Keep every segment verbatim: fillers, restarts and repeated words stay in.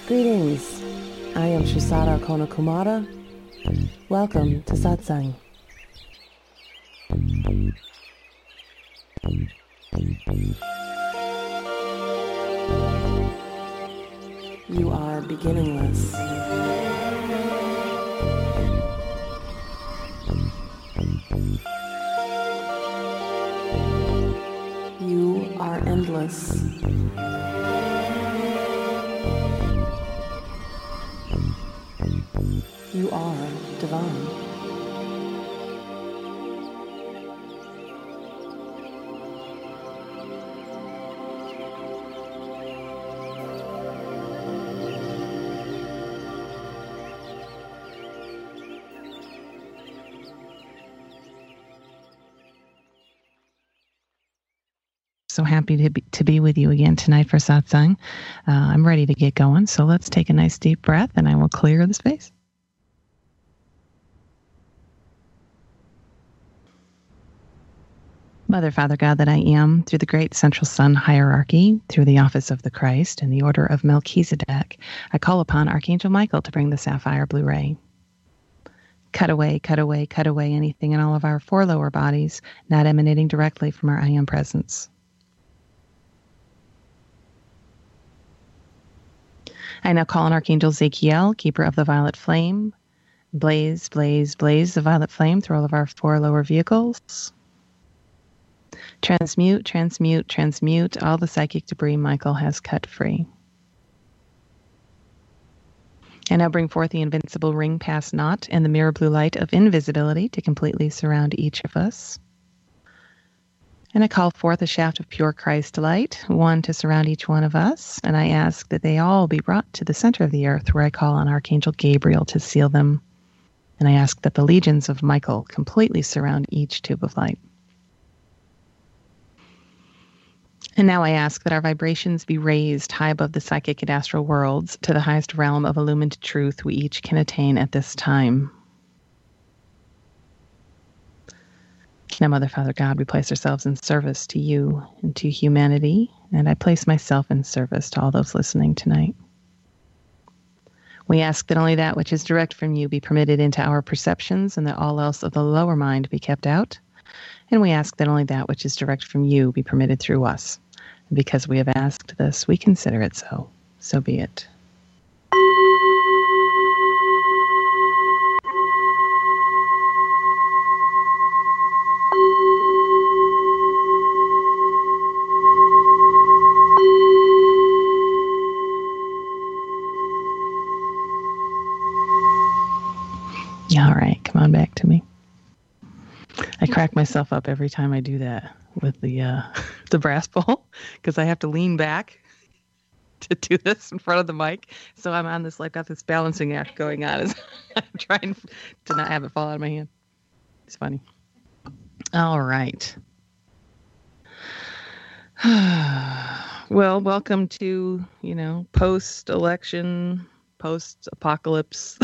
Greetings. I am Shisara Konokumara. Welcome to Satsang. You are beginningless. You are endless. You are divine. So happy to be, to be with you again tonight for satsang. Uh, I'm ready to get going, so let's take a nice deep breath and I will clear the space. Mother, Father, God that I am, through the great central sun hierarchy, through the office of the Christ and the order of Melchizedek, I call upon Archangel Michael to bring the sapphire blue ray. Cut away, cut away, cut away anything in all of our four lower bodies not emanating directly from our I Am presence. I now call on Archangel Zachiel, keeper of the violet flame. Blaze, blaze, blaze the violet flame through all of our four lower vehicles. Transmute, transmute, transmute all the psychic debris Michael has cut free. And now bring forth the invincible ring past naught and the mirror blue light of invisibility to completely surround each of us. And I call forth a shaft of pure Christ light, one to surround each one of us. And I ask that they all be brought to the center of the earth where I call on Archangel Gabriel to seal them. And I ask that the legions of Michael completely surround each tube of light. And now I ask that our vibrations be raised high above the psychic and astral worlds to the highest realm of illumined truth we each can attain at this time. Now, Mother, Father, God, we place ourselves in service to you and to humanity, and I place myself in service to all those listening tonight. We ask that only that which is direct from you be permitted into our perceptions and that all else of the lower mind be kept out. And we ask that only that which is direct from you be permitted through us. And because we have asked this, we consider it so. So be it. All right, come on back to me. I crack myself up every time I do that with the uh, the brass bowl because I have to lean back to do this in front of the mic. So I'm on this, like, got this balancing act going on as I'm trying to not have it fall out of my hand. It's funny. All right. Well, welcome to, you know, post-election, post-apocalypse.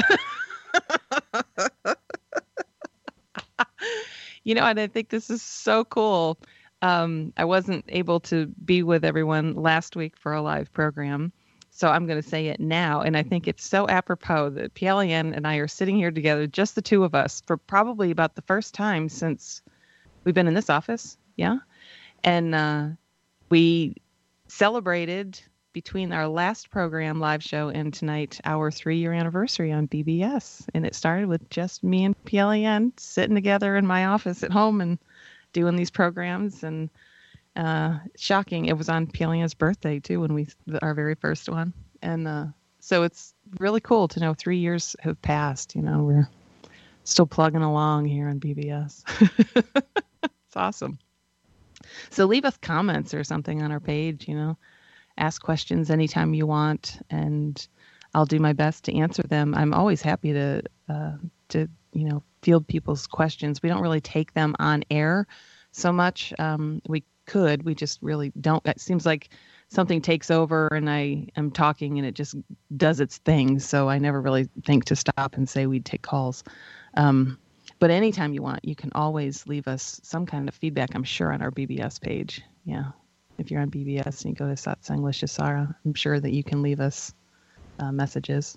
You know, and I think this is so cool. Um, I wasn't able to be with everyone last week for a live program, so I'm going to say it now. And I think it's so apropos that P L A N and I are sitting here together, just the two of us, for probably about the first time since we've been in this office. Yeah. And uh, we celebrated between our last program live show and tonight, our three-year anniversary on B B S. And it started with just me and P L A N sitting together in my office at home and doing these programs. And uh, shocking, it was on P L A N's birthday, too, when we, our very first one. And uh, so it's really cool to know three years have passed. You know, we're still plugging along here on B B S. It's awesome. So leave us comments or something on our page, you know. Ask questions anytime you want, and I'll do my best to answer them. I'm always happy to, uh, to you know, field people's questions. We don't really take them on air so much. Um, we could, we just really don't. It seems like something takes over, and I am talking, and it just does its thing. So I never really think to stop and say we'd take calls. Um, but anytime you want, you can always leave us some kind of feedback, I'm sure, on our B B S page. Yeah. If you're on B B S and you go to Satsang with Shisara, I'm sure that you can leave us uh, messages.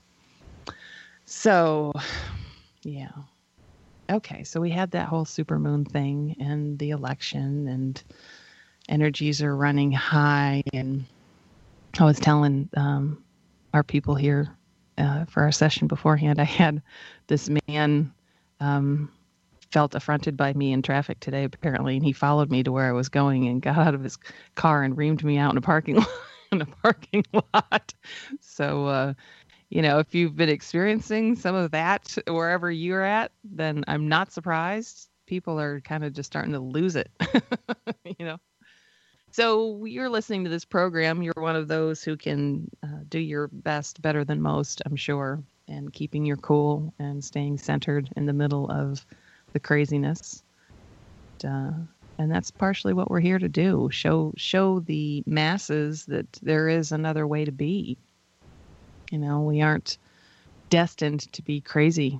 So, yeah. Okay, so we had that whole supermoon thing and the election, and energies are running high. And I was telling um, our people here uh, for our session beforehand, I had this man um, felt affronted by me in traffic today, apparently, and he followed me to where I was going and got out of his car and reamed me out in a parking lot. in a parking lot. So, uh, you know, if you've been experiencing some of that wherever you're at, then I'm not surprised. People are kind of just starting to lose it, you know. So you're listening to this program. You're one of those who can uh, do your best better than most, I'm sure, and keeping your cool and staying centered in the middle of the craziness. Uh, and that's partially what we're here to do. Show, show the masses that there is another way to be. You know, we aren't destined to be crazy,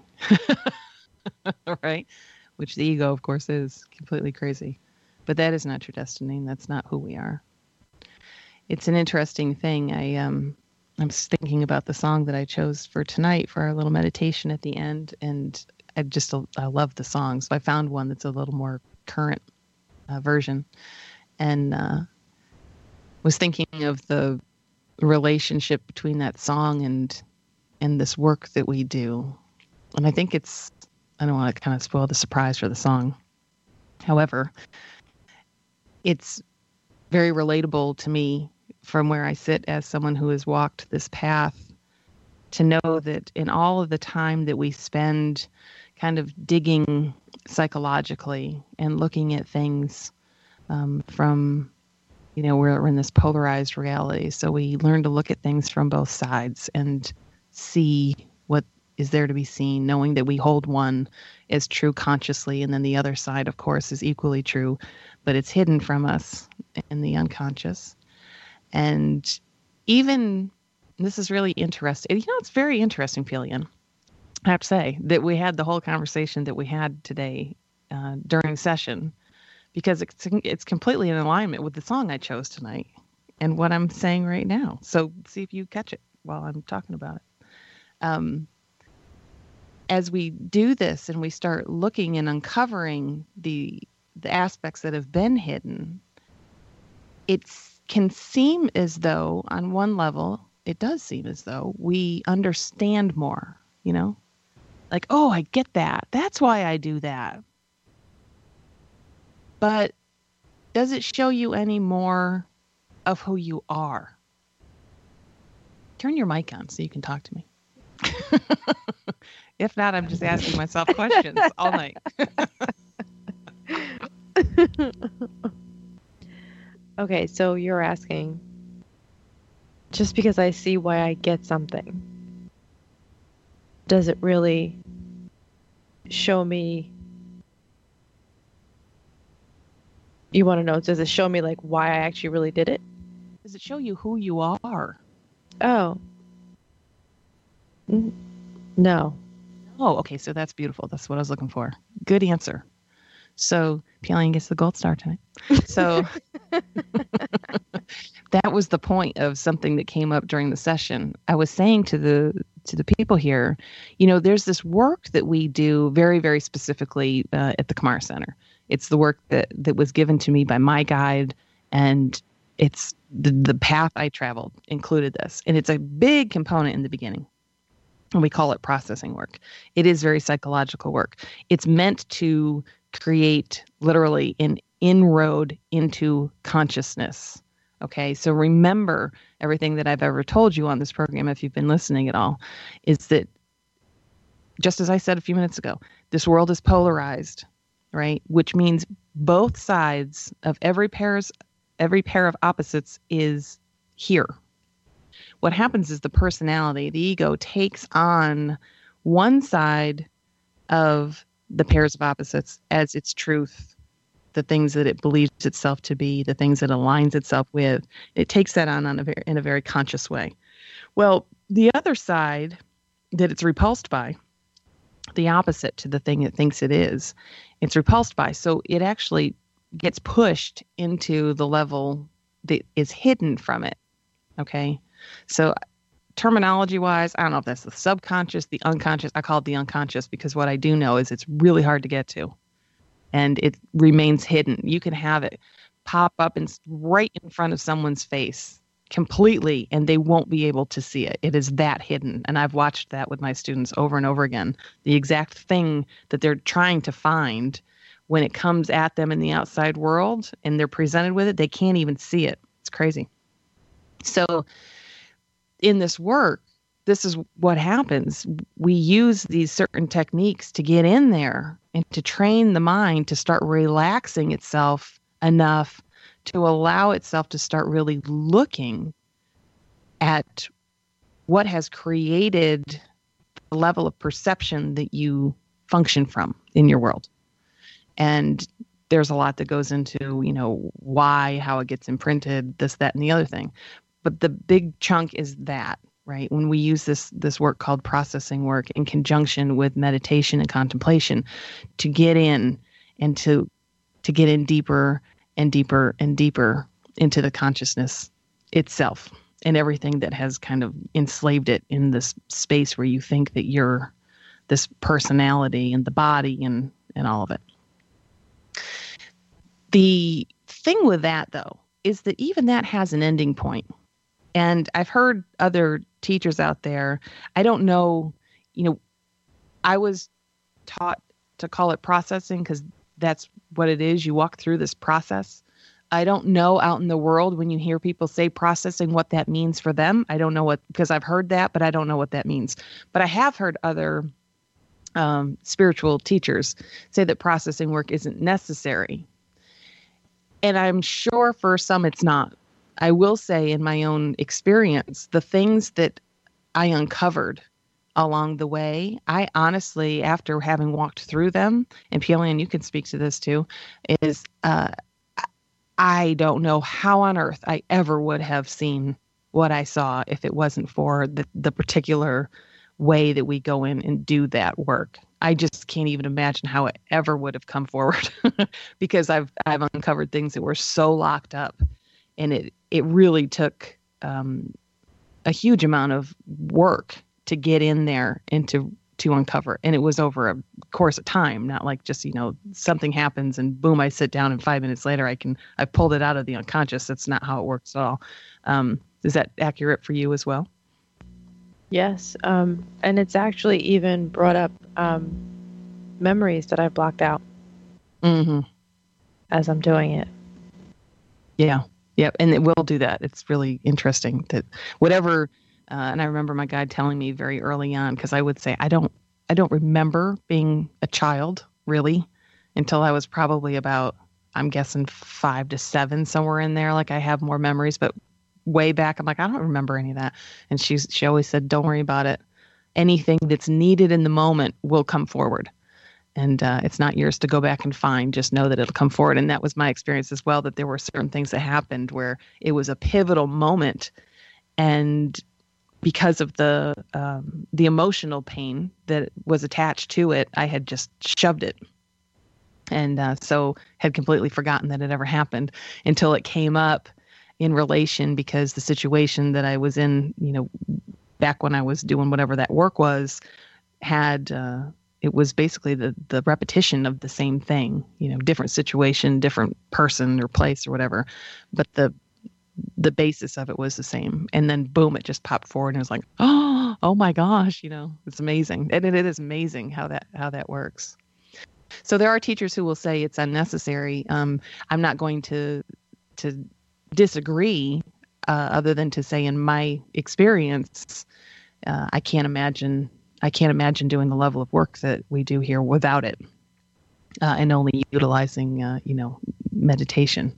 right? Which the ego, of course, is completely crazy. But that is not your destiny. And that's not who we are. It's an interesting thing. I um, I'm thinking about the song that I chose for tonight for our little meditation at the end, and I just I love the song. So I found one that's a little more current uh, version, and uh, was thinking of the relationship between that song and and this work that we do. And I think it's, I don't want to kind of spoil the surprise for the song. However, it's very relatable to me from where I sit as someone who has walked this path, to know that in all of the time that we spend kind of digging psychologically and looking at things um, from, you know, we're, we're in this polarized reality. So we learn to look at things from both sides and see what is there to be seen, knowing that we hold one as true consciously, and then the other side, of course, is equally true, but it's hidden from us in the unconscious. And even, this is really interesting. You know, it's very interesting, Pelion, I have to say, that we had the whole conversation that we had today uh, during session, because it's it's completely in alignment with the song I chose tonight and what I'm saying right now. So see if you catch it while I'm talking about it. Um, as we do this and we start looking and uncovering the the aspects that have been hidden, it can seem as though, on one level, it does seem as though we understand more, you know? Like, oh, I get that. That's why I do that. But does it show you any more of who you are? Turn your mic on so you can talk to me. If not, I'm just asking myself questions all night. Okay, so you're asking, just because I see why I get something, does it really show me? You want to know, does it show me like why I actually really did it? Does it show you who you are? Oh. N- no. Oh, okay. So that's beautiful. That's what I was looking for. Good answer. So Pelion gets the gold star tonight. So that was the point of something that came up during the session. I was saying to the to the people here, you know, there's this work that we do very, very specifically uh, at the Kumara Center. It's the work that, that was given to me by my guide, and it's the, the path I traveled included this. And it's a big component in the beginning. And we call it processing work. It is very psychological work. It's meant to create literally an inroad into consciousness. Okay, so remember everything that I've ever told you on this program, if you've been listening at all, is that, just as I said a few minutes ago, this world is polarized, right? Which means both sides of every pair's every pair of opposites is here. What happens is the personality, the ego, takes on one side of the pairs of opposites as its truth, the things that it believes itself to be, the things that it aligns itself with. It takes that on, on a very, in a very conscious way. Well, the other side that it's repulsed by, the opposite to the thing it thinks it is, it's repulsed by. So it actually gets pushed into the level that is hidden from it. Okay. So terminology wise, I don't know if that's the subconscious, the unconscious. I call it the unconscious because what I do know is it's really hard to get to, and it remains hidden. You can have it pop up and right in front of someone's face completely, and they won't be able to see it. It is that hidden. And I've watched that with my students over and over again. The exact thing that they're trying to find, when it comes at them in the outside world and they're presented with it, they can't even see it. It's crazy. So in this work, this is what happens. We use these certain techniques to get in there and to train the mind to start relaxing itself enough to allow itself to start really looking at what has created the level of perception that you function from in your world. And there's a lot that goes into, you know, why, how it gets imprinted, this, that, and the other thing. But the big chunk is that, right? When we use this this work called processing work in conjunction with meditation and contemplation to get in and to to get in deeper and deeper and deeper into the consciousness itself and everything that has kind of enslaved it in this space where you think that you're this personality and the body and, and all of it. The thing with that, though, is that even that has an ending point. And I've heard other teachers out there, I don't know, you know, I was taught to call it processing because that's what it is. You walk through this process. I don't know out in the world when you hear people say processing what that means for them. I don't know what, because I've heard that, but I don't know what that means. But I have heard other um, spiritual teachers say that processing work isn't necessary. And I'm sure for some it's not. I will say in my own experience, the things that I uncovered along the way, I honestly, after having walked through them, and Piel-Ann, you can speak to this too, is uh, I don't know how on earth I ever would have seen what I saw if it wasn't for the, the particular way that we go in and do that work. I just can't even imagine how it ever would have come forward because I've I've uncovered things that were so locked up, and it it really took um, a huge amount of work to get in there and to to uncover. And it was over a course of time, not like just, you know, something happens and boom, I sit down and five minutes later I can I pulled it out of the unconscious. That's not how it works at all. Um, is that accurate for you as well? Yes. Um, and it's actually even brought up um, memories that I've blocked out mm-hmm. as I'm doing it. Yeah. Yep. And it will do that. It's really interesting that whatever, uh, and I remember my guide telling me very early on, because I would say, I don't, I don't remember being a child really until I was probably about, I'm guessing five to seven, somewhere in there. Like I have more memories, but way back, I'm like, I don't remember any of that. And she's, she always said, don't worry about it. Anything that's needed in the moment will come forward. And uh, it's not yours to go back and find. Just know that it'll come forward. And that was my experience as well, that there were certain things that happened where it was a pivotal moment. And because of the um, the emotional pain that was attached to it, I had just shoved it. And uh, so had completely forgotten that it ever happened until it came up in relation, because the situation that I was in, you know, back when I was doing whatever that work was, had, uh, it was basically the, the repetition of the same thing, you know, different situation, different person or place or whatever. But the, the basis of it was the same. And then boom, it just popped forward and it was like, oh, oh my gosh, you know, it's amazing. And it, it is amazing how that, how that works. So there are teachers who will say it's unnecessary. Um, I'm not going to, to, disagree, uh, other than to say in my experience, uh, I can't imagine, I can't imagine doing the level of work that we do here without it, uh, and only utilizing, uh, you know, meditation.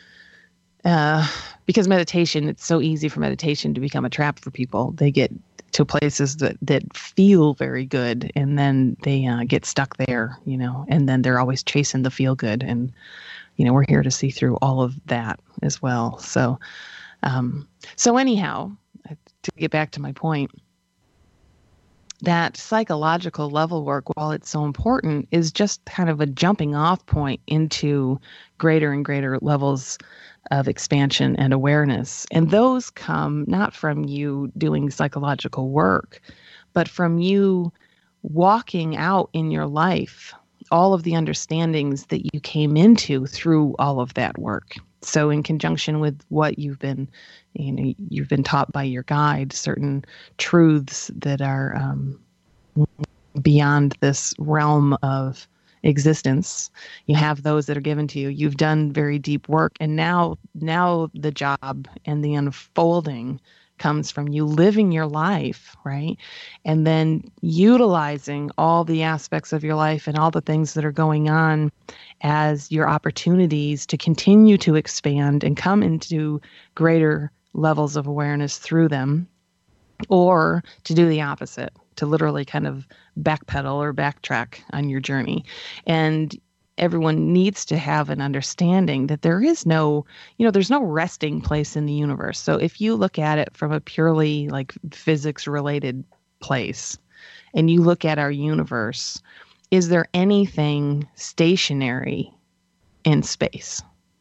Uh, because meditation, it's so easy for meditation to become a trap for people. They get to places that, that feel very good, and then they uh, get stuck there, you know, and then they're always chasing the feel good. And you know, we're here to see through all of that as well. So, um, so anyhow, to get back to my point, that psychological level work, while it's so important, is just kind of a jumping off point into greater and greater levels of expansion and awareness. And those come not from you doing psychological work, but from you walking out in your life all of the understandings that you came into through all of that work. So in conjunction with what you've been, you know, you've been taught by your guide, certain truths that are um, beyond this realm of existence. You have those that are given to you. You've done very deep work, and now, now the job and the unfolding comes from you living your life, right? And then utilizing all the aspects of your life and all the things that are going on as your opportunities to continue to expand and come into greater levels of awareness through them, or to do the opposite, to literally kind of backpedal or backtrack on your journey. And everyone needs to have an understanding that there is no, you know, there's no resting place in the universe. So if you look at it from a purely like physics related place and you look at our universe, is there anything stationary in space?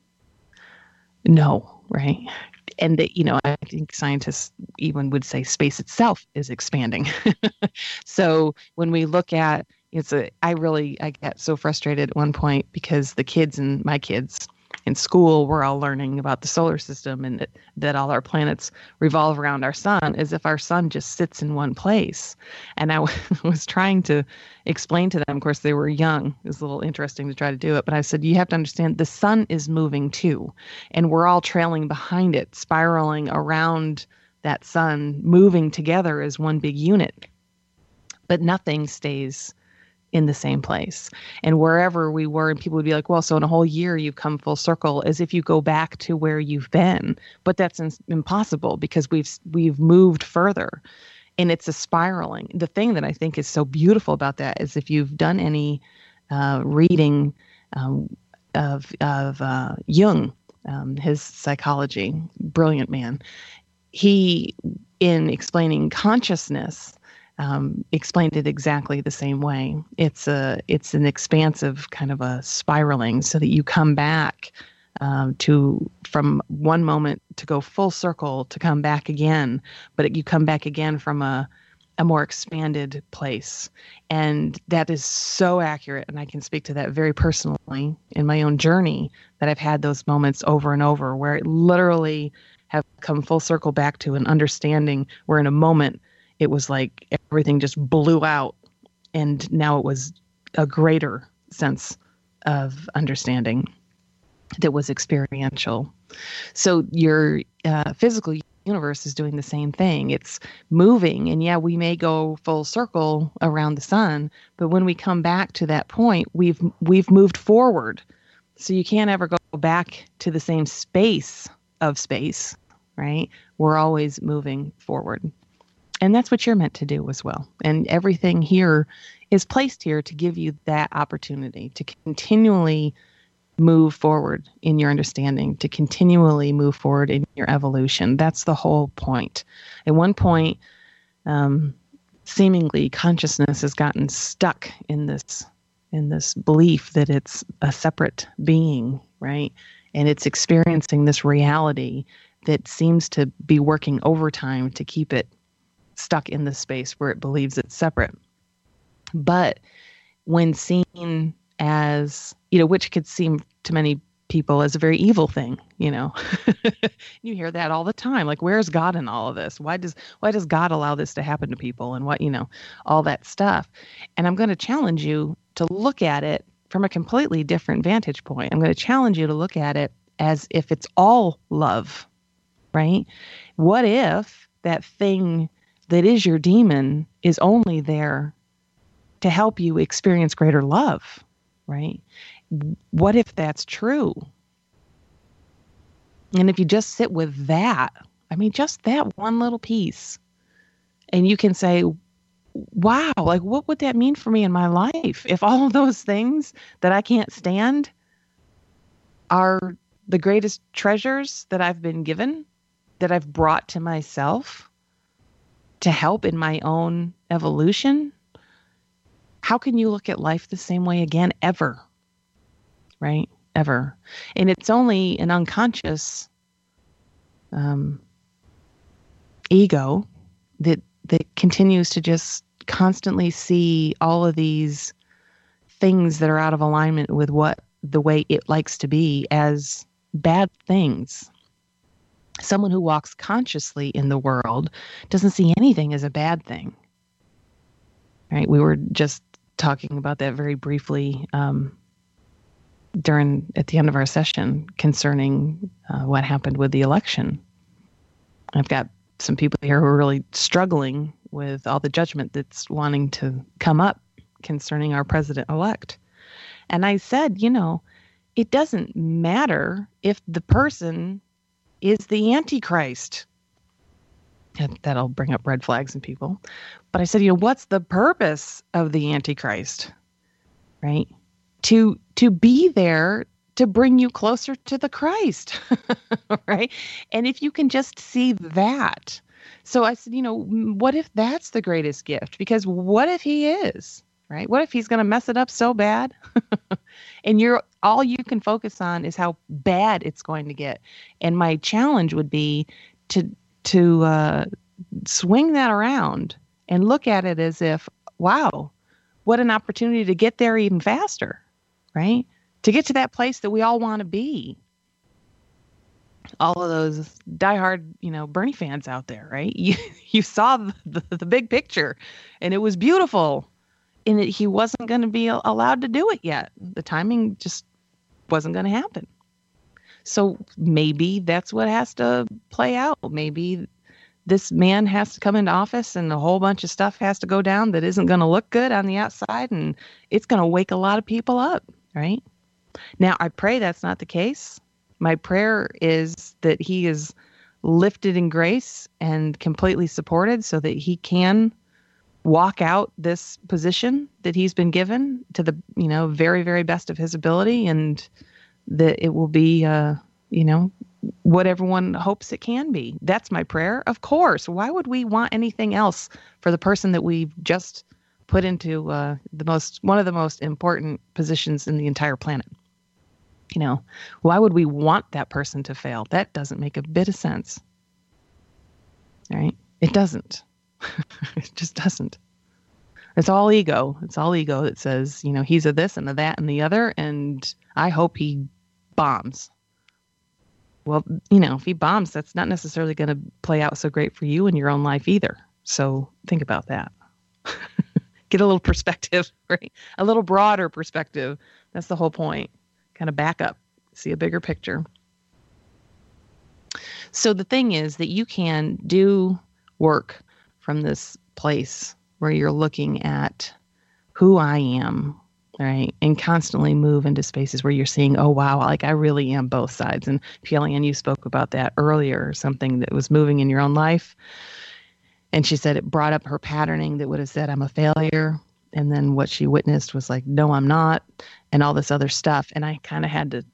No, right? And that, you know, I think scientists even would say space itself is expanding. So when we look at, it's a, I really, I get so frustrated at one point because the kids and my kids in school were all learning about the solar system and that, that all our planets revolve around our sun, as if our sun just sits in one place. And I w- was trying to explain to them, of course, they were young. It was a little interesting to try to do it. But I said, you have to understand the sun is moving too. And we're all trailing behind it, spiraling around that sun, moving together as one big unit. But nothing stays in the same place. And wherever we were, and people would be like, well, so in a whole year you've come full circle, as if you go back to where you've been. But that's in- impossible because we've we've moved further. And it's a spiraling. The thing that I think is so beautiful about that is if you've done any uh, reading um, of of uh, Jung, um, his psychology, brilliant man, he, in explaining consciousness, Um, explained it exactly the same way. It's a it's an expansive kind of a spiraling, so that you come back um, to from one moment to go full circle to come back again, but you come back again from a a more expanded place, and that is so accurate. And I can speak to that very personally in my own journey, that I've had those moments over and over where it literally have come full circle back to an understanding where in a moment it was like everything just blew out, and now it was a greater sense of understanding that was experiential. So your uh, physical universe is doing the same thing. It's moving, and yeah, we may go full circle around the sun, but when we come back to that point, we've we've moved forward. So you can't ever go back to the same space of space, right? We're always moving forward. And that's what you're meant to do as well. And everything here is placed here to give you that opportunity to continually move forward in your understanding, to continually move forward in your evolution. That's the whole point. At one point, um, seemingly consciousness has gotten stuck in this in this belief that it's a separate being, right? And it's experiencing this reality that seems to be working overtime to keep it stuck in the space where it believes it's separate. But when seen as, you know, which could seem to many people as a very evil thing, you know, you hear that all the time. Like, where's God in all of this? Why does, why does God allow this to happen to people? And what, you know, all that stuff. And I'm going to challenge you to look at it from a completely different vantage point. I'm going to challenge you to look at it as if it's all love, right? What if that thing that is your demon is only there to help you experience greater love, right? What if that's true? And if you just sit with that, I mean, just that one little piece, and you can say, wow, like, what would that mean for me in my life? If all of those things that I can't stand are the greatest treasures that I've been given, that I've brought to myself, to help in my own evolution, how can you look at life the same way again ever? Right? Ever. And it's only an unconscious um, ego that that continues to just constantly see all of these things that are out of alignment with what the way it likes to be as bad things. Someone who walks consciously in the world doesn't see anything as a bad thing. Right? We were just talking about that very briefly um, during at the end of our session concerning uh, what happened with the election. I've got some people here who are really struggling with all the judgment that's wanting to come up concerning our president-elect. And I said, you know, it doesn't matter if the person is the Antichrist. And that'll bring up red flags in people. But I said, you know, what's the purpose of the Antichrist? Right? To to be there to bring you closer to the Christ. Right? And if you can just see that. So I said, you know, what if that's the greatest gift? Because what if he is? Right? What if he's going to mess it up so bad? And you're all you can focus on is how bad it's going to get. And my challenge would be to to uh, swing that around and look at it as if, wow, what an opportunity to get there even faster, right? To get to that place that we all want to be. All of those diehard, you know, Bernie fans out there, right? You you saw the, the, the big picture, and it was beautiful. And it, he wasn't going to be allowed to do it yet. The timing just wasn't going to happen. So maybe that's what has to play out. Maybe this man has to come into office and a whole bunch of stuff has to go down that isn't going to look good on the outside, and it's going to wake a lot of people up, right? Now, I pray that's not the case. My prayer is that he is lifted in grace and completely supported so that he can walk out this position that he's been given to the, you know, very, very best of his ability, and that it will be, uh, you know, what everyone hopes it can be. That's my prayer. Of course. Why would we want anything else for the person that we've just put into uh, the most, one of the most important positions in the entire planet? You know, why would we want that person to fail? That doesn't make a bit of sense. All right? It doesn't. It just doesn't. It's all ego. It's all ego that says, you know, he's a this and a that and the other, and I hope he bombs. Well, you know, if he bombs, that's not necessarily going to play out so great for you in your own life either. So think about that. Get a little perspective, right? A little broader perspective. That's the whole point. Kind of back up, see a bigger picture. So the thing is that you can do work from this place where you're looking at who I am, right? And constantly move into spaces where you're seeing, oh, wow, like I really am both sides. And P L E N, you spoke about that earlier, something that was moving in your own life. And she said it brought up her patterning that would have said, I'm a failure. And then what she witnessed was like, no, I'm not. And all this other stuff. And I kind of had to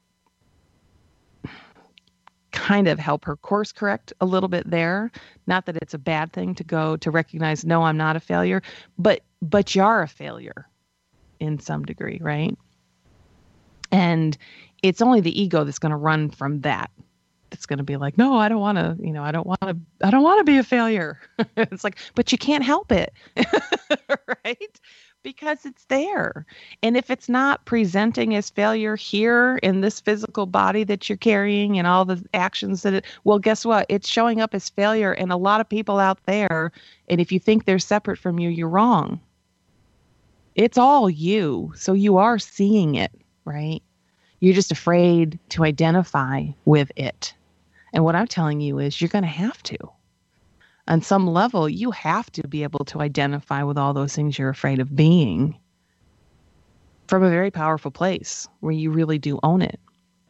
kind of help her course correct a little bit there. Not that it's a bad thing to go to recognize, no, I'm not a failure, but, but you are a failure in some degree, right? And it's only the ego that's going to run from that. It's going to be like, no, I don't want to, you know, I don't want to, I don't want to be a failure. It's like, but you can't help it, right? Because it's there. And if it's not presenting as failure here in this physical body that you're carrying and all the actions that it, well, guess what? It's showing up as failure in a lot of people out there. And if you think they're separate from you, you're wrong. It's all you. So you are seeing it, right? You're just afraid to identify with it. And what I'm telling you is you're going to have to. On some level, you have to be able to identify with all those things you're afraid of being from a very powerful place where you really do own it.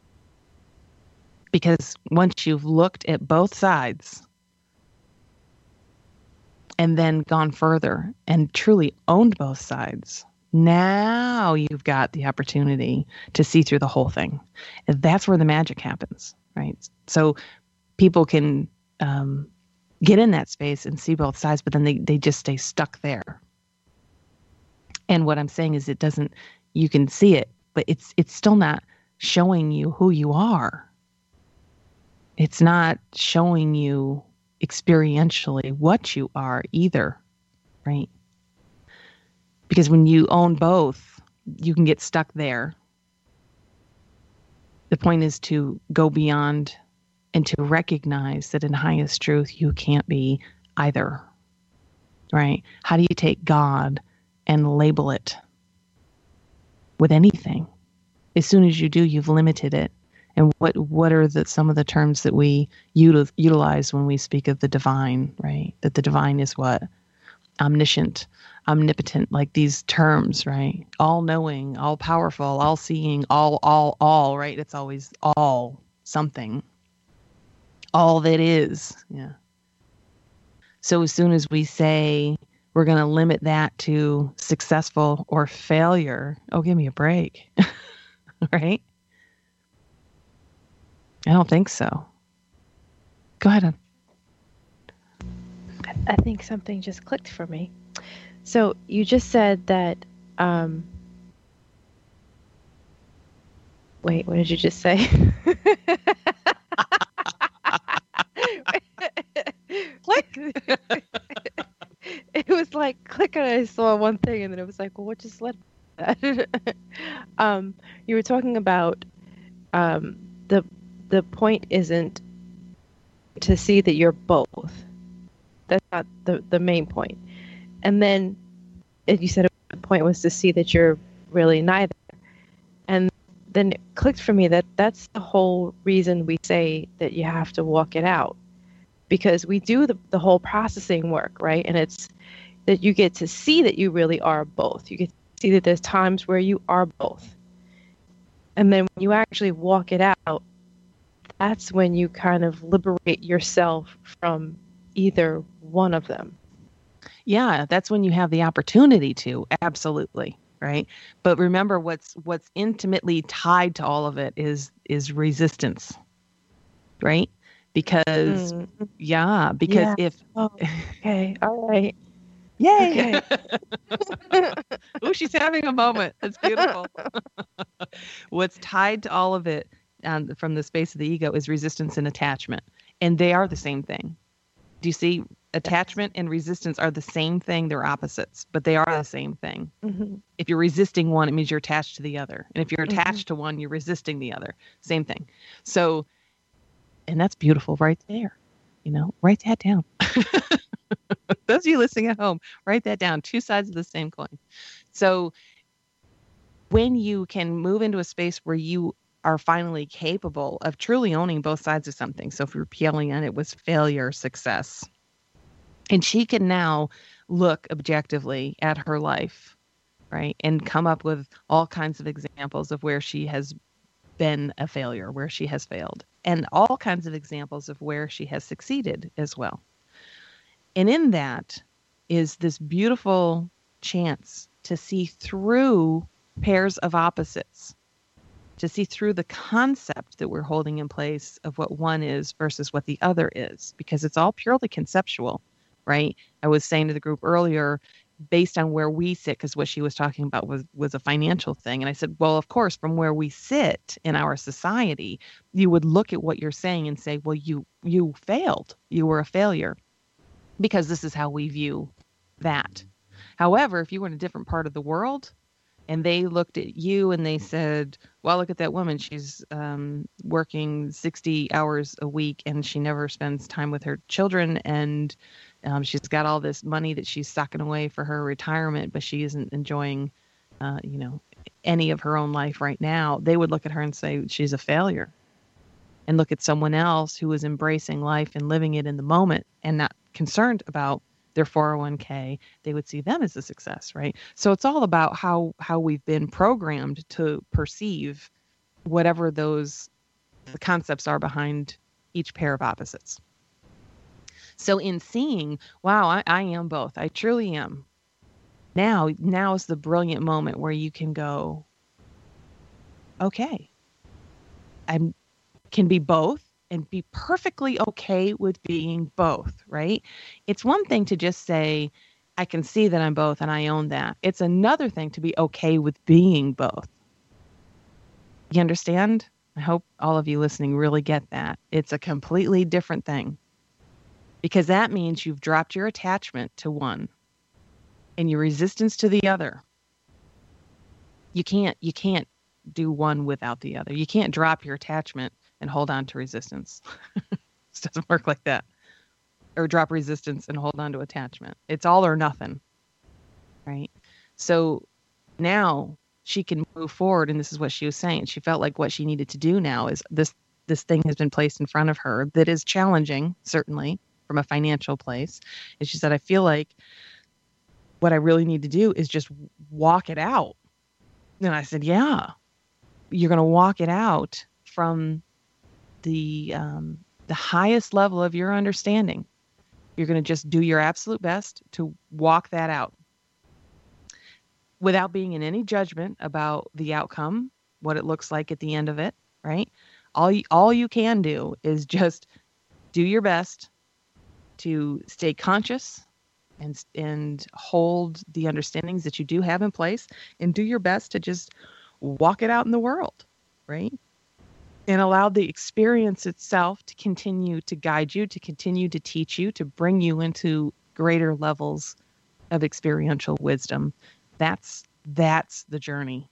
Because once you've looked at both sides and then gone further and truly owned both sides, now you've got the opportunity to see through the whole thing. And that's where the magic happens, right? So people can... Um, get in that space and see both sides, but then they, they just stay stuck there. And what I'm saying is it doesn't, you can see it, but it's it's still not showing you who you are. It's not showing you experientially what you are either, right? Because when you own both, you can get stuck there. The point is to go beyond and to recognize that in highest truth, you can't be either, right? How do you take God and label it with anything? As soon as you do, you've limited it. And what what are the some of the terms that we util, utilize when we speak of the divine, right? That the divine is what? Omniscient, omnipotent, like these terms, right? All-knowing, all-powerful, all-seeing, all, all, all, right? It's always all something. All that is, yeah. So as soon as we say we're going to limit that to successful or failure, oh, give me a break, right? I don't think so. Go ahead. Ann. I think something just clicked for me. So you just said that, um, wait, what did you just say? Click. It was like click and I saw one thing and then it was like, well, what just led to that? um, you were talking about um, the the point isn't to see that you're both. That's not the, the main point. And then you said the point was to see that you're really neither. And then it clicked for me that that's the whole reason we say that you have to walk it out. Because we do the, the whole processing work, right? And it's that you get to see that you really are both. You get to see that there's times where you are both. And then when you actually walk it out, that's when you kind of liberate yourself from either one of them. Yeah, that's when you have the opportunity to, absolutely, right? But remember what's what's intimately tied to all of it is is resistance, right? Because mm. yeah, because yeah. if oh, okay, all right. Yay. Okay. Ooh, she's having a moment. That's beautiful. What's tied to all of it um, from the space of the ego is resistance and attachment. And they are the same thing. Do you see? Attachment and resistance are the same thing. They're opposites, but they are the same thing. Mm-hmm. If you're resisting one, it means you're attached to the other. And if you're attached mm-hmm. to one, you're resisting the other. Same thing. So, and that's beautiful right there. You know, write that down. Those of you listening at home, write that down. Two sides of the same coin. So when you can move into a space where you are finally capable of truly owning both sides of something. So if you're peeling on it was failure, success. And she can now look objectively at her life, right? And come up with all kinds of examples of where she has been a failure, where she has failed, and all kinds of examples of where she has succeeded as well. And in that is this beautiful chance to see through pairs of opposites, to see through the concept that we're holding in place of what one is versus what the other is, because it's all purely conceptual. Right. I was saying to the group earlier, based on where we sit, because what she was talking about was, was a financial thing. And I said, well, of course, from where we sit in our society, you would look at what you're saying and say, well, you you failed. You were a failure because this is how we view that. However, if you were in a different part of the world and they looked at you and they said, well, look at that woman. She's um, working sixty hours a week and she never spends time with her children. And Um, she's got all this money that she's sucking away for her retirement, but she isn't enjoying, uh, you know, any of her own life right now. They would look at her and say she's a failure, and look at someone else who is embracing life and living it in the moment and not concerned about their four oh one k. They would see them as a success, right? So it's all about how how we've been programmed to perceive whatever those the concepts are behind each pair of opposites. So in seeing, wow, I, I am both. I truly am. Now, now is the brilliant moment where you can go, okay, I can be both and be perfectly okay with being both, right? It's one thing to just say, I can see that I'm both and I own that. It's another thing to be okay with being both. You understand? I hope all of you listening really get that. It's a completely different thing, because that means you've dropped your attachment to one and your resistance to the other. You can't, you can't do one without the other. You can't drop your attachment and hold on to resistance. It doesn't work like that. Or drop resistance and hold on to attachment. It's all or nothing, right? So now she can move forward, and this is what she was saying. She felt like what she needed to do now is this this thing has been placed in front of her that is challenging, certainly, from a financial place. And she said, I feel like what I really need to do is just walk it out. And I said, yeah, you're going to walk it out from the um, the highest level of your understanding. You're going to just do your absolute best to walk that out without being in any judgment about the outcome, what it looks like at the end of it, right? All you, all you can do is just do your best to stay conscious and and hold the understandings that you do have in place, and do your best to just walk it out in the world, right? And allow the experience itself to continue to guide you, to continue to teach you, to bring you into greater levels of experiential wisdom. That's that's the journey,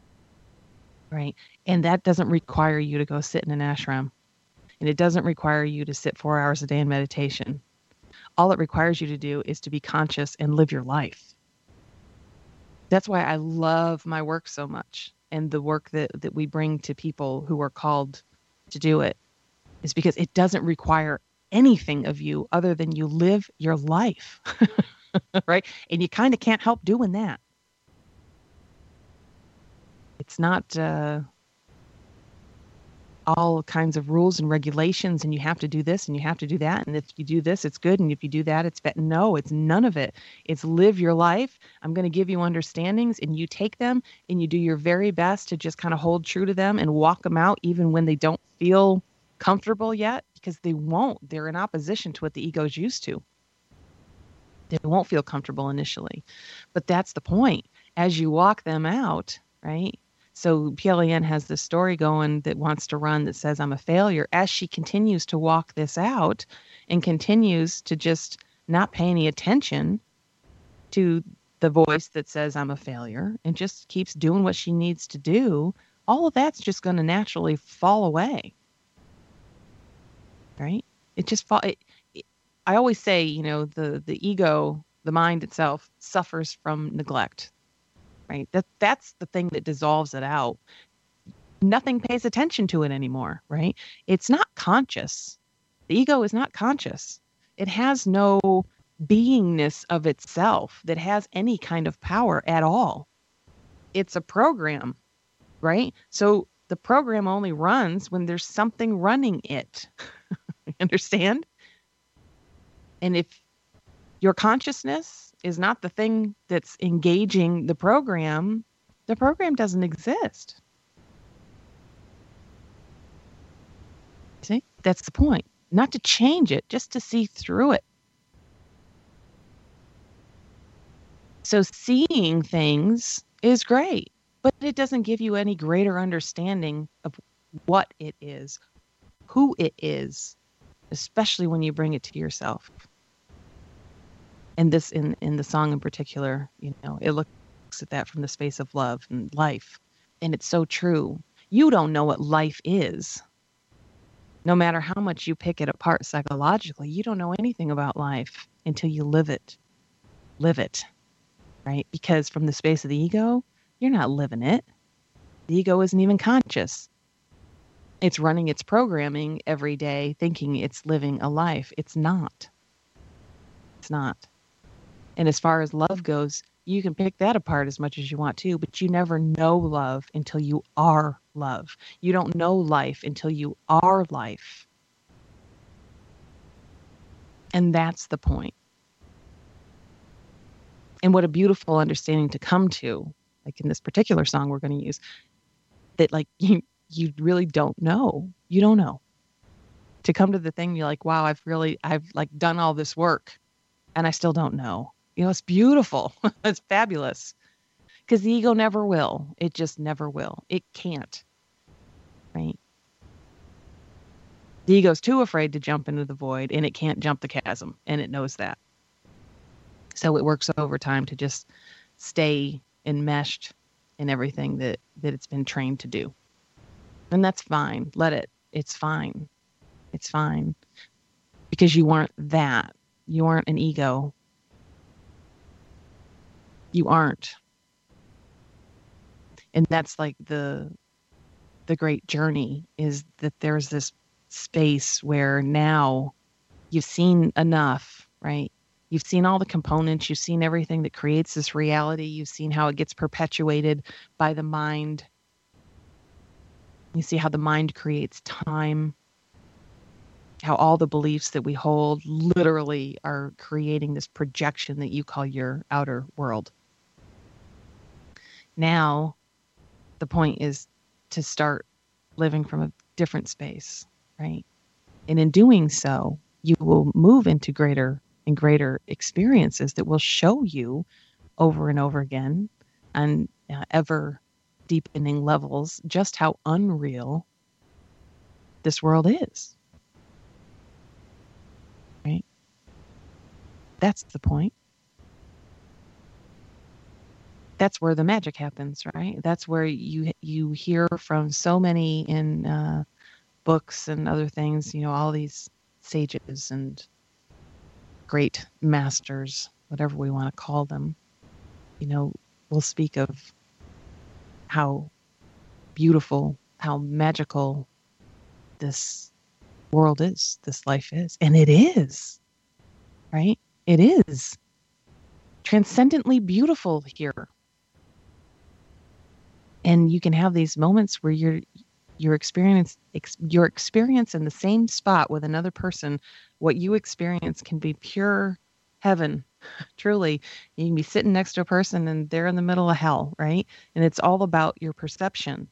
right? And that doesn't require you to go sit in an ashram. And it doesn't require you to sit four hours a day in meditation. All it requires you to do is to be conscious and live your life. That's why I love my work so much. And the work that, that we bring to people who are called to do it is because it doesn't require anything of you other than you live your life, right? And you kind of can't help doing that. It's not uh, all kinds of rules and regulations, and you have to do this and you have to do that. And if you do this, it's good. And if you do that, it's bad. No, it's none of it. It's live your life. I'm going to give you understandings, and you take them and you do your very best to just kind of hold true to them and walk them out, even when they don't feel comfortable yet, because they won't. They're in opposition to what the ego's used to. They won't feel comfortable initially. But that's the point. As you walk them out, right? So P L A N has this story going that wants to run that says I'm a failure. As she continues to walk this out and continues to just not pay any attention to the voice that says I'm a failure and just keeps doing what she needs to do, all of that's just going to naturally fall away. Right? It just fall. It, it, I always say, you know, the the ego, the mind itself, suffers from neglect. Right? That that's the thing that dissolves it out. Nothing pays attention to it anymore, right? It's not conscious. The ego is not conscious. It has no beingness of itself that has any kind of power at all. It's a program, right? So the program only runs when there's something running it. Understand? And if your consciousness is not the thing that's engaging the program, the program doesn't exist. See, that's the point. Not to change it, just to see through it. So seeing things is great, but it doesn't give you any greater understanding of what it is, who it is, especially when you bring it to yourself. And this, in, in the song in particular, you know, it looks at that from the space of love and life. And it's so true. You don't know what life is. No matter how much you pick it apart psychologically, you don't know anything about life until you live it. Live it, right? Because from the space of the ego, you're not living it. The ego isn't even conscious. It's running its programming every day thinking it's living a life. It's not. It's not. And as far as love goes, you can pick that apart as much as you want to, but you never know love until you are love. You don't know life until you are life. And that's the point. And what a beautiful understanding to come to, like in this particular song we're going to use, that like you, you really don't know. You don't know. To come to the thing, you're like, wow, I've really, I've like done all this work and I still don't know. You know, it's beautiful. It's fabulous. Because the ego never will. It just never will. It can't. Right? The ego's too afraid to jump into the void, and it can't jump the chasm, and it knows that. So it works overtime to just stay enmeshed in everything that, that it's been trained to do. And that's fine. Let it. It's fine. It's fine. Because you aren't that. You aren't an ego. You aren't. And that's like the the great journey, is that there's this space where now you've seen enough, right? You've seen all the components. You've seen everything that creates this reality. You've seen how it gets perpetuated by the mind. You see how the mind creates time, how all the beliefs that we hold literally are creating this projection that you call your outer world. Now, the point is to start living from a different space, right? And in doing so, you will move into greater and greater experiences that will show you over and over again on uh, ever deepening levels just how unreal this world is. Right? That's the point. That's where the magic happens, right? That's where you you hear from so many in uh, books and other things, you know, all these sages and great masters, whatever we want to call them, you know, will speak of how beautiful, how magical this world is, this life is. And it is, right? It is transcendently beautiful here. And you can have these moments where you're your experience ex, your experience in the same spot with another person, what you experience can be pure heaven. Truly, you can be sitting next to a person and they're in the middle of hell, right? And it's all about your perception.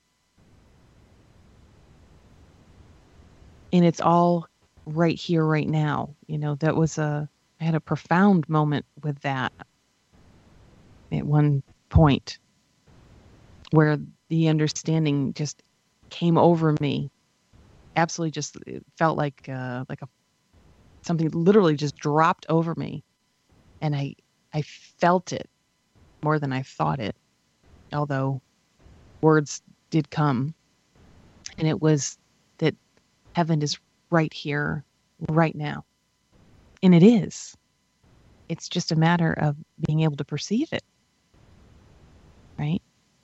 And it's all right here, right now. You know, that was a, I had a profound moment with that at one point where the understanding just came over me. Absolutely, just it felt like uh, like a something literally just dropped over me, and I I felt it more than I thought it. Although words did come, and it was that heaven is right here, right now, and it is. It's just a matter of being able to perceive it, right?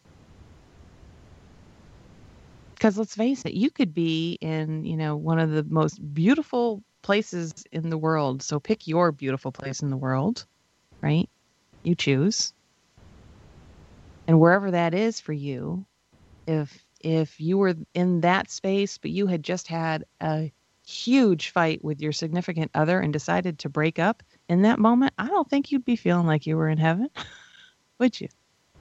Because let's face it, you could be in, you know, one of the most beautiful places in the world. So pick your beautiful place in the world, right? You choose. And wherever that is for you, if if you were in that space, but you had just had a huge fight with your significant other and decided to break up in that moment, I don't think you'd be feeling like you were in heaven, would you?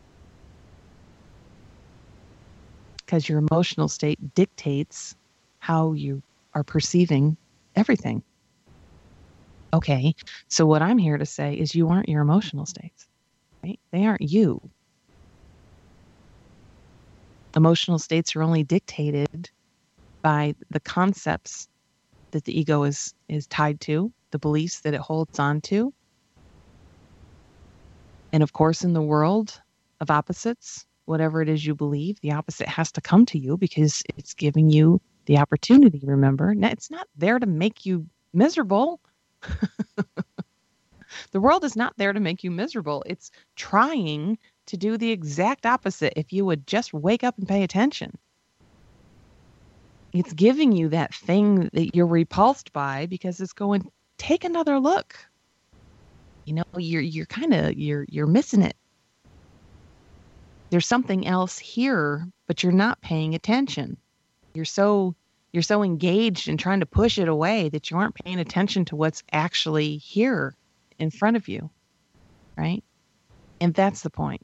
Because your emotional state dictates how you are perceiving everything. Okay, so what I'm here to say is you aren't your emotional states, right? They aren't you. Emotional states are only dictated by the concepts that the ego is, is tied to, the beliefs that it holds on to. And of course, in the world of opposites, whatever it is you believe, the opposite has to come to you because it's giving you the opportunity, remember? It's not there to make you miserable. The world is not there to make you miserable. It's trying to do the exact opposite if you would just wake up and pay attention. It's giving you that thing that you're repulsed by because it's going, take another look. You know, you're you're kind of you're you're missing it. There's something else here, but you're not paying attention. You're so you're so engaged in trying to push it away that you aren't paying attention to what's actually here in front of you, right? And that's the point.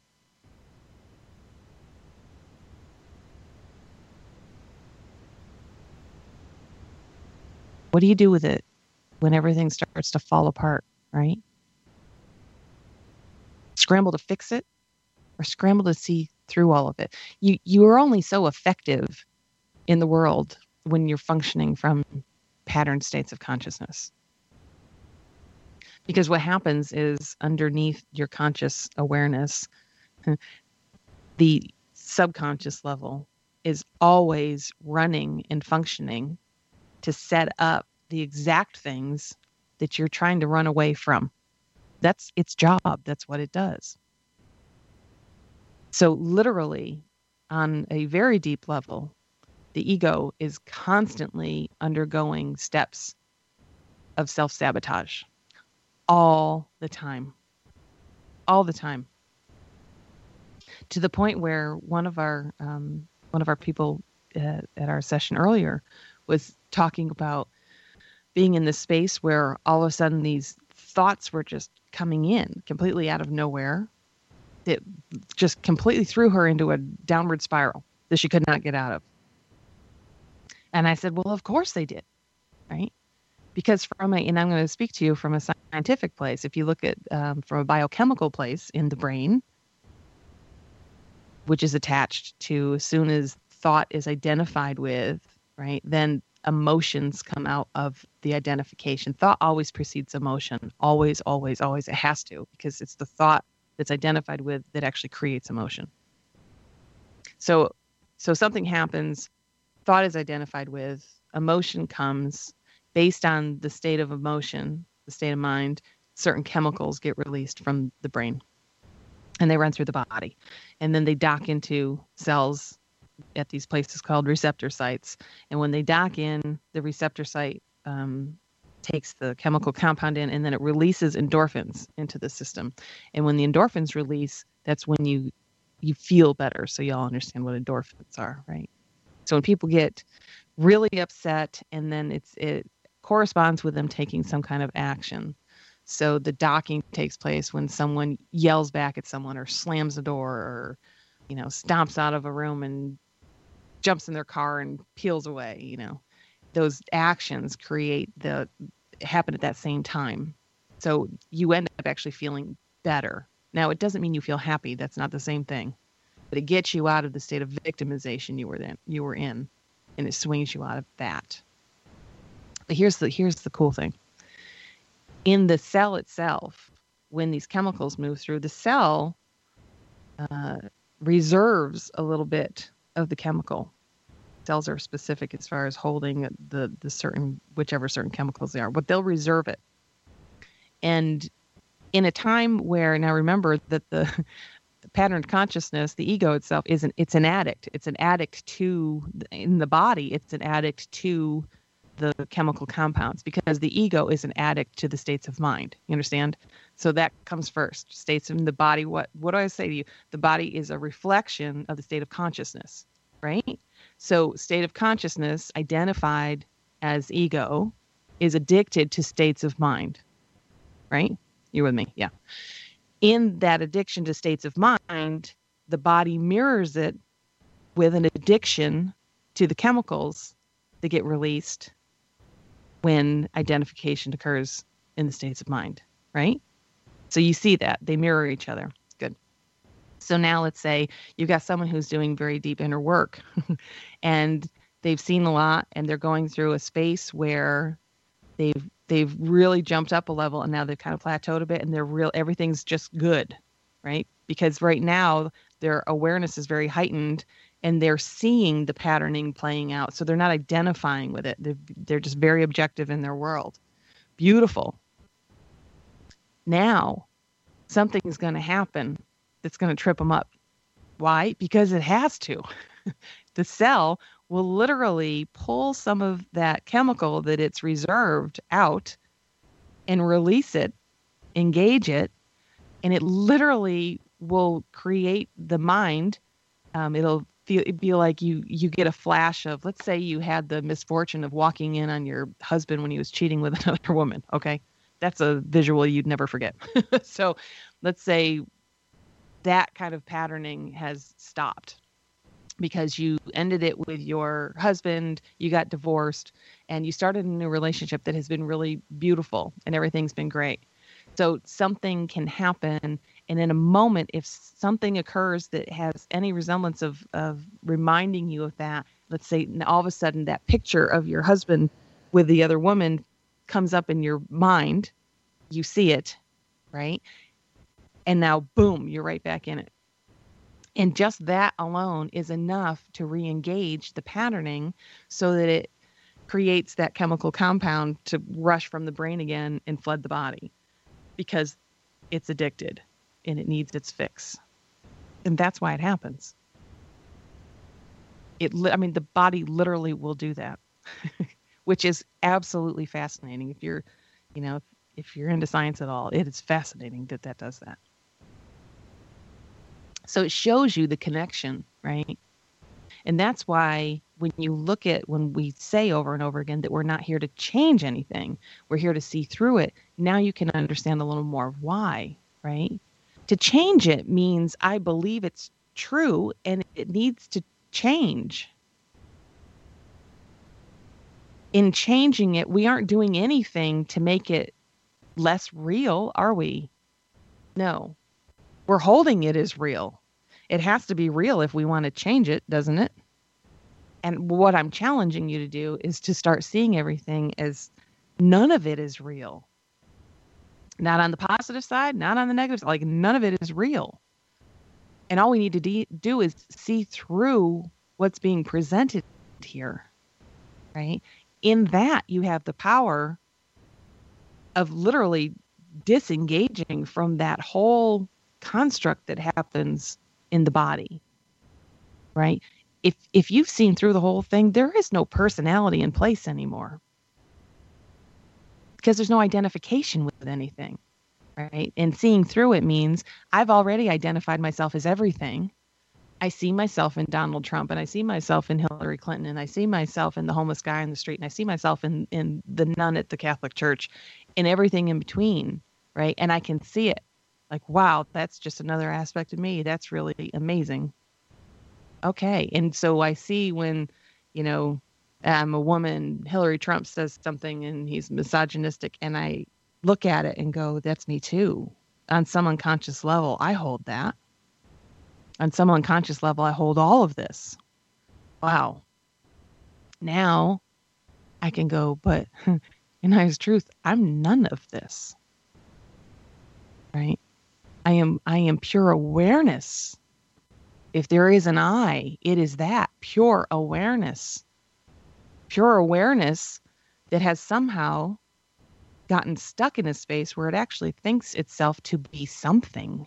What What do you do with it when everything starts to fall apart, right? Scramble to fix it or scramble to see through all of it. You you are only so effective in the world when you're functioning from patterned states of consciousness. Because what happens is underneath your conscious awareness, the subconscious level is always running and functioning to set up the exact things that you're trying to run away from. That's its job. That's what it does. So literally, on a very deep level, the ego is constantly undergoing steps of self-sabotage all the time. All the time. To the point where one of our um, one of our people uh, at our session earlier was talking about being in this space where all of a sudden these thoughts were just coming in completely out of nowhere. It just completely threw her into a downward spiral that she could not get out of. And I said, well, of course they did, right? Because from a, and I'm going to speak to you from a scientific place. If you look at um, from a biochemical place in the brain, which is attached to as soon as thought is identified with, right, then emotions come out of the identification. Thought always precedes emotion. Always, always, always. It has to, because it's the thought that's identified with that actually creates emotion. So, so something happens, thought is identified with, emotion comes. Based on the state of emotion, the state of mind, certain chemicals get released from the brain and they run through the body. And then they dock into cells at these places called receptor sites. And when they dock in, the receptor site um, takes the chemical compound in, and then it releases endorphins into the system. And when the endorphins release, that's when you you feel better. So you all understand what endorphins are, right? So when people get really upset, and then it's it corresponds with them taking some kind of action. So the docking takes place when someone yells back at someone or slams the door or, you know, stomps out of a room and jumps in their car and peels away. You know, those actions create the happen at that same time. So you end up actually feeling better. Now, it doesn't mean you feel happy. That's not the same thing. But it gets you out of the state of victimization you were in, you were in, and it swings you out of that. But here's the here's the cool thing. In the cell itself, when these chemicals move through, the cell uh, reserves a little bit of the chemical. Cells are specific as far as holding the the certain whichever certain chemicals they are, but they'll reserve it. And in a time where, now remember that the, the patterned consciousness, the ego itself, isn't it's an addict. It's an addict to in the body. It's an addict to the chemical compounds, because the ego is an addict to the states of mind. You understand? So that comes first. States in the body. What what do I say to you? The body is a reflection of the state of consciousness, right? So state of consciousness identified as ego is addicted to states of mind, right? You with me? Yeah. In that addiction to states of mind, the body mirrors it with an addiction to the chemicals that get released when identification occurs in the states of mind, right? So you see that they mirror each other. Good. So now let's say you've got someone who's doing very deep inner work and they've seen a lot and they're going through a space where they've they've really jumped up a level and now they've kind of plateaued a bit and they're real everything's just good, right? Because right now their awareness is very heightened and they're seeing the patterning playing out. So they're not identifying with it. They're, they're just very objective in their world. Beautiful. Now, something is going to happen that's going to trip them up. Why? Because it has to. The cell will literally pull some of that chemical that it's reserved out and release it, engage it, and it literally will create the mind. Um, it'll feel it'd be like you you get a flash of, let's say you had the misfortune of walking in on your husband when he was cheating with another woman. Okay, that's a visual you'd never forget. So let's say that kind of patterning has stopped. because you ended it with your husband, you got divorced, and you started a new relationship that has been really beautiful and everything's been great. So something can happen, and in a moment, if something occurs that has any resemblance of, of reminding you of that, let's say all of a sudden that picture of your husband with the other woman comes up in your mind, you see it, right? And now, boom, you're right back in it. And just that alone is enough to re-engage the patterning so that it creates that chemical compound to rush from the brain again and flood the body, because it's addicted and it needs its fix. And that's why it happens. It, I mean, the body literally will do that, which is absolutely fascinating. If you're, you know, if, if you're into science at all, it is fascinating that that does that. So it shows you the connection, right? And that's why when you look at, when we say over and over again that we're not here to change anything, we're here to see through it. Now you can understand a little more of why, right? To change it means I believe it's true and it needs to change. In changing it, we aren't doing anything to make it less real, are we? No. We're holding it as real. It has to be real if we want to change it, doesn't it? And what I'm challenging you to do is to start seeing everything as none of it is real. Not on the positive side, not on the negative side. Like none of it is real. And all we need to de- do is see through what's being presented here, right? In that, you have the power of literally disengaging from that whole construct that happens in the body, right? If if you've seen through the whole thing, there is no personality in place anymore because there's no identification with anything, right? And seeing through it means I've already identified myself as everything. I see myself in Donald Trump, and I see myself in Hillary Clinton, and I see myself in the homeless guy on the street, and I see myself in, in the nun at the Catholic Church, and everything in between, right? And I can see it. Like, wow, that's just another aspect of me. That's really amazing. Okay. And so I see when, you know, I'm a woman, Hillary Trump says something and he's misogynistic, and I look at it and go, that's me too. On some unconscious level, I hold that. On some unconscious level, I hold all of this. Wow. Now I can go, but in highest truth, I'm none of this. Right? I am I am pure awareness. If there is an I, it is that pure awareness. Pure awareness that has somehow gotten stuck in a space where it actually thinks itself to be something.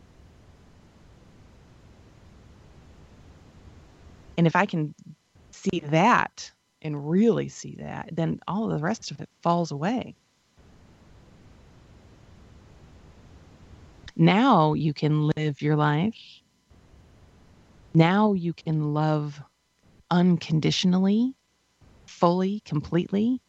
And if I can see that and really see that, then all of the rest of it falls away. Now you can live your life. Now you can love unconditionally, fully, completely.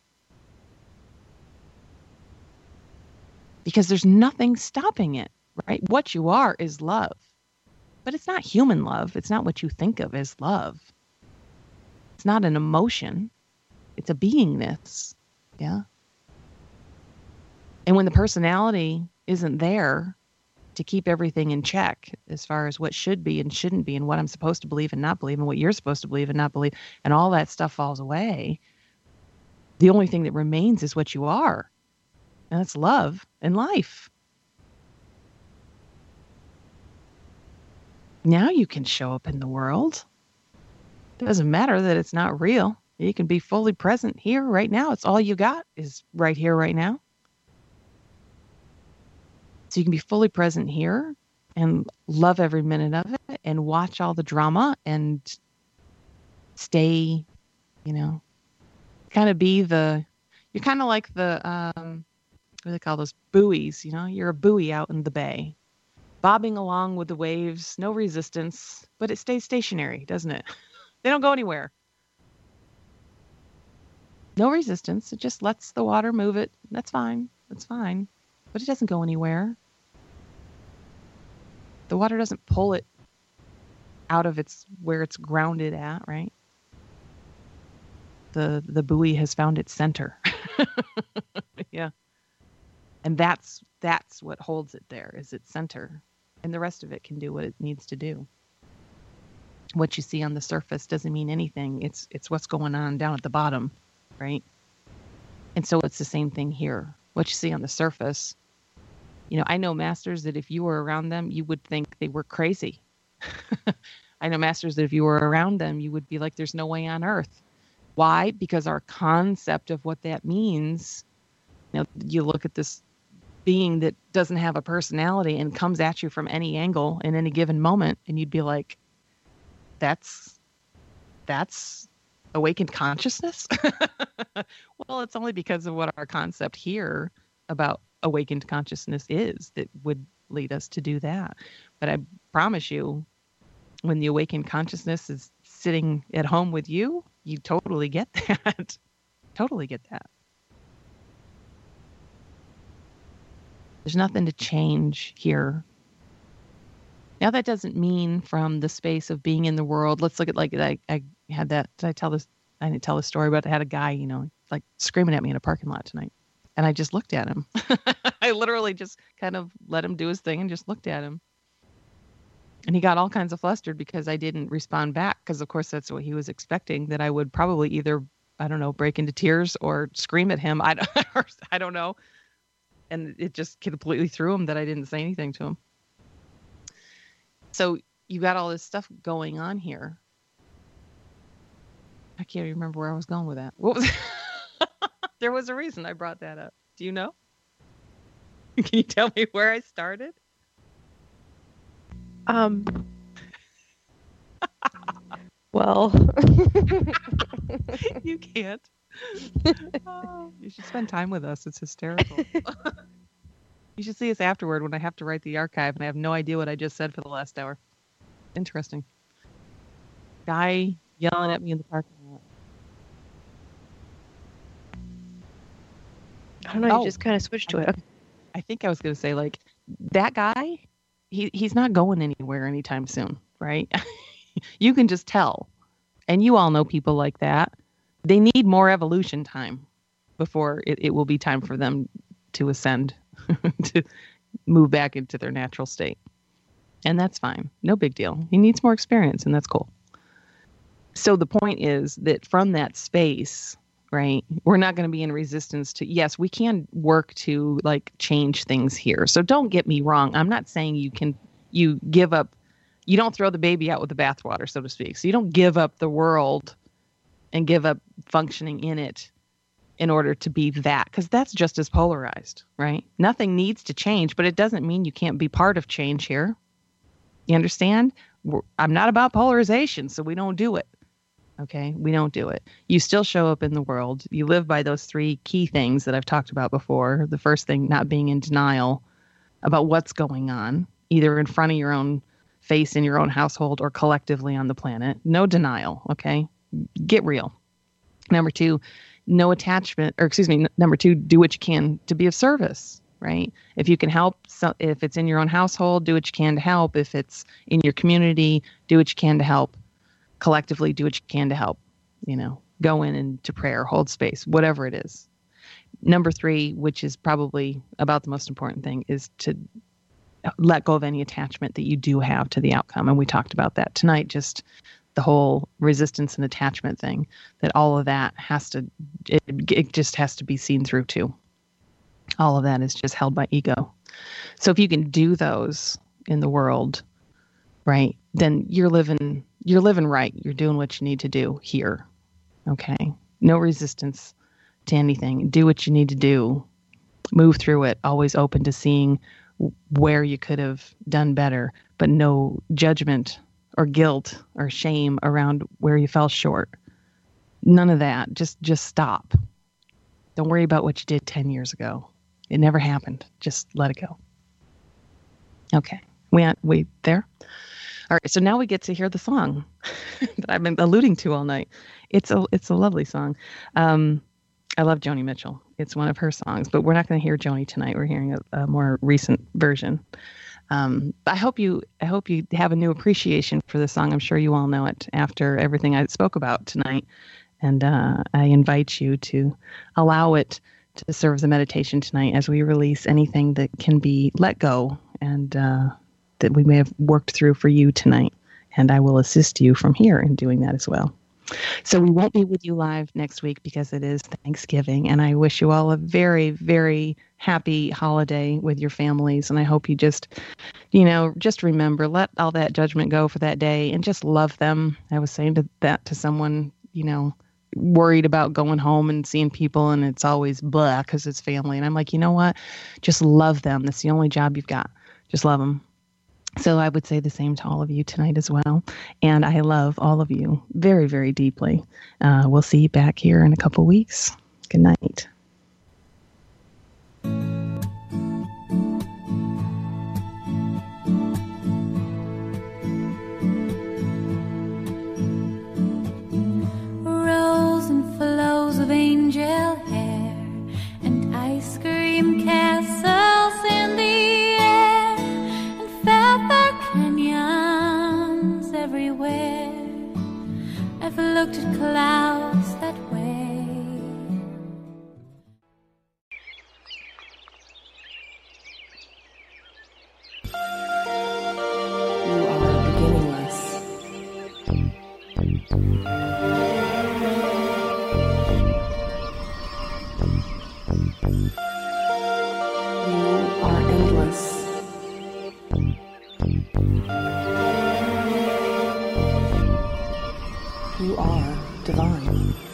Because there's nothing stopping it, right? What you are is love. But it's not human love. It's not what you think of as love. It's not an emotion. It's a beingness. Yeah. And when the personality isn't there to keep everything in check as far as what should be and shouldn't be and what I'm supposed to believe and not believe and what you're supposed to believe and not believe, and all that stuff falls away, the only thing that remains is what you are. And that's love and life. Now you can show up in the world. It doesn't matter that it's not real. You can be fully present here right now. It's all you got is right here, right now. So you can be fully present here and love every minute of it and watch all the drama and stay, you know, kind of be the, you're kind of like the, um, what do they call those, buoys, you know, you're a buoy out in the bay, bobbing along with the waves, no resistance, but it stays stationary, doesn't it? They don't go anywhere. No resistance. It just lets the water move it. That's fine. That's fine. But it doesn't go anywhere. The water doesn't pull it out of its where it's grounded at, right? The the buoy has found its center. Yeah. And that's that's what holds it there, is its center. And the rest of it can do what it needs to do. What you see on the surface doesn't mean anything. It's it's what's going on down at the bottom, right? And so it's the same thing here. What you see on the surface, you know, I know masters that if you were around them, you would think they were crazy. I know masters that if you were around them, you would be like, there's no way on earth. Why? Because our concept of what that means, you know, you look at this being that doesn't have a personality and comes at you from any angle in any given moment, and you'd be like, that's, that's awakened consciousness? Well, it's only because of what our concept here about awakened consciousness is that would lead us to do that. But I promise you, when the awakened consciousness is sitting at home with you, you totally get that. Totally get that. There's nothing to change here. Now, that doesn't mean from the space of being in the world. Let's look at, like, I, I had that, did I tell this? I didn't tell the story, but I had a guy, you know, like screaming at me in a parking lot tonight. And I just looked at him. I literally just kind of let him do his thing and just looked at him. And he got all kinds of flustered because I didn't respond back. Because, of course, that's what he was expecting, that I would probably either, I don't know, break into tears or scream at him. I don't, I don't know. And it just completely threw him that I didn't say anything to him. So you got all this stuff going on here. I can't even remember where I was going with that. What was There was a reason I brought that up. Do you know? Can you tell me where I started? Um. Well. You can't. Oh, you should spend time with us. It's hysterical. You should see us afterward when I have to write the archive and I have no idea what I just said for the last hour. Interesting. Guy yelling at me in the parking lot. I don't know. Oh. You just kind of switched to it. I think I was going to say, like, that guy, he he's not going anywhere anytime soon, right? You can just tell. And you all know people like that. They need more evolution time before it, it will be time for them to ascend, to move back into their natural state. And that's fine. No big deal. He needs more experience, and that's cool. So the point is that from that space, right, we're not going to be in resistance to, yes, we can work to, like, change things here. So don't get me wrong. I'm not saying you can, you give up, you don't throw the baby out with the bathwater, so to speak. So you don't give up the world and give up functioning in it in order to be that, because that's just as polarized, right? Nothing needs to change, but it doesn't mean you can't be part of change here. You understand? We're, I'm not about polarization, so we don't do it. Okay, we don't do it. You still show up in the world. You live by those three key things that I've talked about before. The first thing, not being in denial about what's going on, either in front of your own face in your own household or collectively on the planet. No denial, okay? Get real. Number two, no attachment, or excuse me, n- number two, do what you can to be of service, right? If you can help, so if it's in your own household, do what you can to help. If it's in your community, do what you can to help. Collectively, do what you can to help. You know, go in and to prayer, hold space, whatever it is. Number three, which is probably about the most important thing, is to let go of any attachment that you do have to the outcome. And we talked about that tonight, just the whole resistance and attachment thing, that all of that has to, it, it just has to be seen through too. All of that is just held by ego. So if you can do those in the world, right, then you're living, you're living right. You're doing what you need to do here. Okay. No resistance to anything. Do what you need to do. Move through it. Always open to seeing where you could have done better, but no judgment or guilt or shame around where you fell short. None of that. Just, just stop. Don't worry about what you did ten years ago. It never happened. Just let it go. Okay. We, we there? All right. So now we get to hear the song that I've been alluding to all night. It's a, it's a lovely song. Um, I love Joni Mitchell. It's one of her songs, but we're not going to hear Joni tonight. We're hearing a, a more recent version. Um, I hope you I hope you have a new appreciation for the song. I'm sure you all know it after everything I spoke about tonight. And uh, I invite you to allow it to serve as a meditation tonight as we release anything that can be let go and uh, that we may have worked through for you tonight. And I will assist you from here in doing that as well. So we won't be with you live next week because it is Thanksgiving. And I wish you all a very, very happy holiday with your families. And I hope you just, you know, just remember, let all that judgment go for that day and just love them. I was saying to that to someone, you know, worried about going home and seeing people and it's always blah because it's family. And I'm like, you know what? Just love them. That's the only job you've got. Just love them. So I would say the same to all of you tonight as well. And I love all of you very, very deeply. Uh, we'll see you back here in a couple weeks. Good night. Rows and flows of angel hair and ice cream castles in the air and feather canyons everywhere. Ever looked at clouds that way? You are beginningless. You are endless. You are divine.